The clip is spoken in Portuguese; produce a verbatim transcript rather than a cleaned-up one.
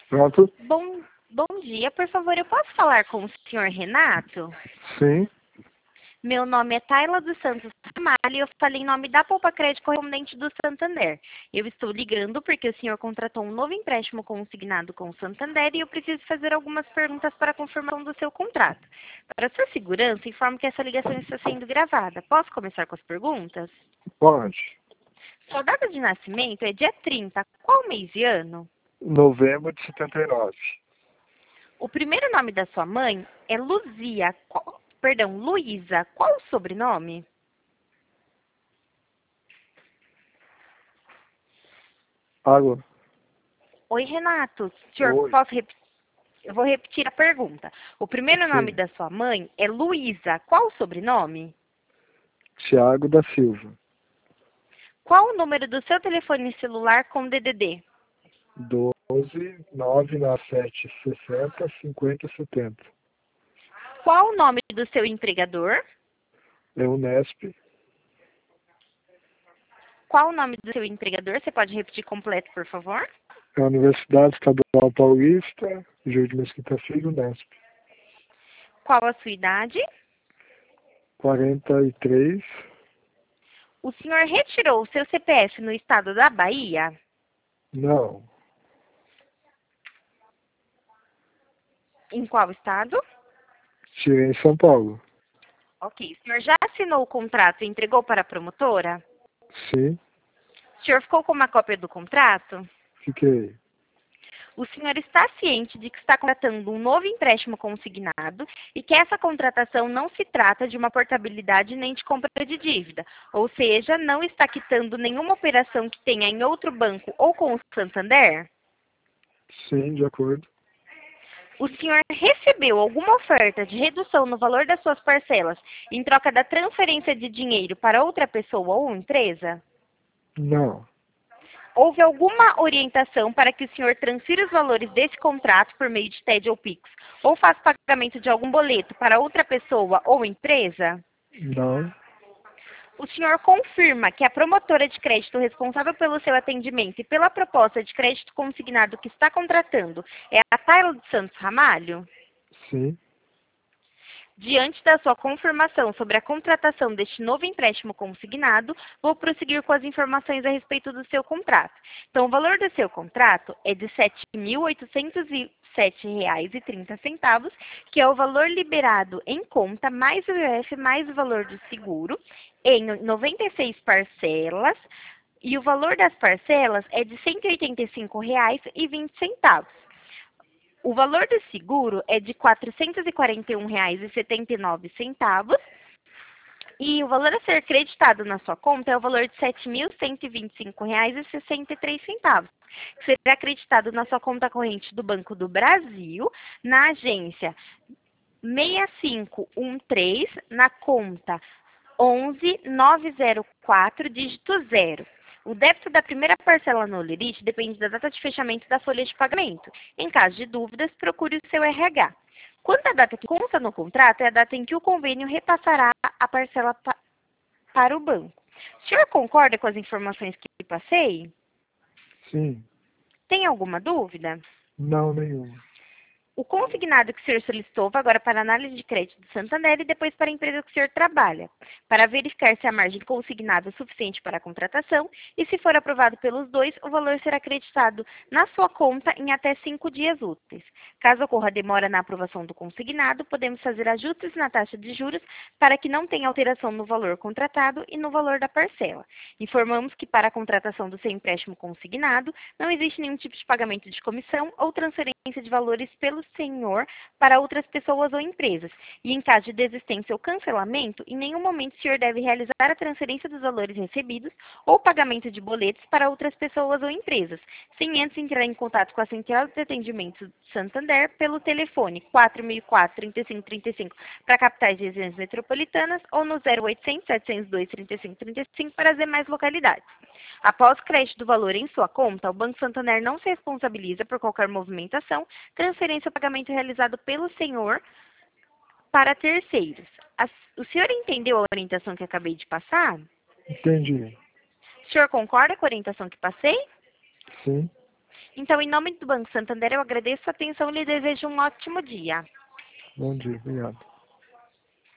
Pronto? Bom, bom dia, por favor, eu posso falar com o senhor Renato? Sim. Meu nome é Tayla dos Santos Ramalho e eu falei em nome da Poupa Crédito correspondente do Santander. Eu estou ligando porque o senhor contratou um novo empréstimo consignado com o Santander e eu preciso fazer algumas perguntas para a confirmação do seu contrato. Para sua segurança, informo que essa ligação está sendo gravada. Posso começar com as perguntas? Pode. Sua data de nascimento é dia trinta. Qual mês e ano? Novembro de setenta e nove. O primeiro nome da sua mãe é Luzia. Qual, perdão, Luísa. Qual o sobrenome? Água. Oi, Renato. Senhor, Oi. posso repetir? Eu vou repetir a pergunta. O primeiro nome Sim. da sua mãe é Luísa. Qual o sobrenome? Tiago da Silva. Qual o número do seu telefone celular com D D D? doze, nove sete sessenta, cinquenta setenta. Qual o nome do seu empregador? É Unesp. Qual o nome do seu empregador? Você pode repetir completo, por favor? É a Universidade Estadual Paulista, Júlio de Mesquita Filho, Unesp. Qual a sua idade? quarenta e três. O senhor retirou o seu C P F no estado da Bahia? Não. Em qual estado? Tirei em São Paulo. Ok. O senhor já assinou o contrato e entregou para a promotora? Sim. O senhor ficou com uma cópia do contrato? Fiquei. O senhor está ciente de que está contratando um novo empréstimo consignado e que essa contratação não se trata de uma portabilidade nem de compra de dívida, ou seja, não está quitando nenhuma operação que tenha em outro banco ou com o Santander? Sim, de acordo. O senhor recebeu alguma oferta de redução no valor das suas parcelas em troca da transferência de dinheiro para outra pessoa ou empresa? Não. Houve alguma orientação para que o senhor transfira os valores desse contrato por meio de T E D ou Pix, ou faça pagamento de algum boleto para outra pessoa ou empresa? Não. O senhor confirma que a promotora de crédito responsável pelo seu atendimento e pela proposta de crédito consignado que está contratando é a Tayla dos Santos Ramalho? Sim. Diante da sua confirmação sobre a contratação deste novo empréstimo consignado, vou prosseguir com as informações a respeito do seu contrato. Então, o valor do seu contrato é de sete mil oitocentos e sete reais e trinta centavos, que é o valor liberado em conta, mais o I O F, mais o valor do seguro, em noventa e seis parcelas, e o valor das parcelas é de cento e oitenta e cinco reais e vinte centavos. O valor do seguro é de quatrocentos e quarenta e um reais e setenta e nove centavos e o valor a ser creditado na sua conta é o valor de sete mil cento e vinte e cinco reais e sessenta e três centavos, que será acreditado na sua conta corrente do Banco do Brasil, na agência seis cinco um três, na conta onze nove zero quatro, dígito zero. O débito da primeira parcela no Lerite depende da data de fechamento da folha de pagamento. Em caso de dúvidas, procure o seu R H. Quanto à data que consta no contrato, é a data em que o convênio repassará a parcela pa para o banco. O senhor concorda com as informações que passei? Sim. Tem alguma dúvida? Não, nenhuma. O consignado que o senhor solicitou vai agora para a análise de crédito do Santander e depois para a empresa que o senhor trabalha, para verificar se a margem consignada é suficiente para a contratação e, se for aprovado pelos dois, o valor será acreditado na sua conta em até cinco dias úteis. Caso ocorra demora na aprovação do consignado, podemos fazer ajustes na taxa de juros para que não tenha alteração no valor contratado e no valor da parcela. Informamos que para a contratação do seu empréstimo consignado, não existe nenhum tipo de pagamento de comissão ou transferência de valores pelo senhor para outras pessoas ou empresas. E em caso de desistência ou cancelamento, em nenhum momento o senhor deve realizar a transferência dos valores recebidos ou pagamento de boletos para outras pessoas ou empresas, sem antes entrar em contato com a Central de Atendimento Santander pelo telefone quatro mil e quatro, trinta e cinco trinta e cinco para capitais e regiões metropolitanas ou no zero oitocentos, setecentos e dois, trinta e cinco trinta e cinco para as demais localidades. Após o crédito do valor em sua conta, o Banco Santander não se responsabiliza por qualquer movimentação, transferência ou pagamento realizado pelo senhor para terceiros. As, o senhor entendeu a orientação que acabei de passar? Entendi. O senhor concorda com a orientação que passei? Sim. Então, em nome do Banco Santander, eu agradeço a atenção e lhe desejo um ótimo dia. Bom dia, obrigado.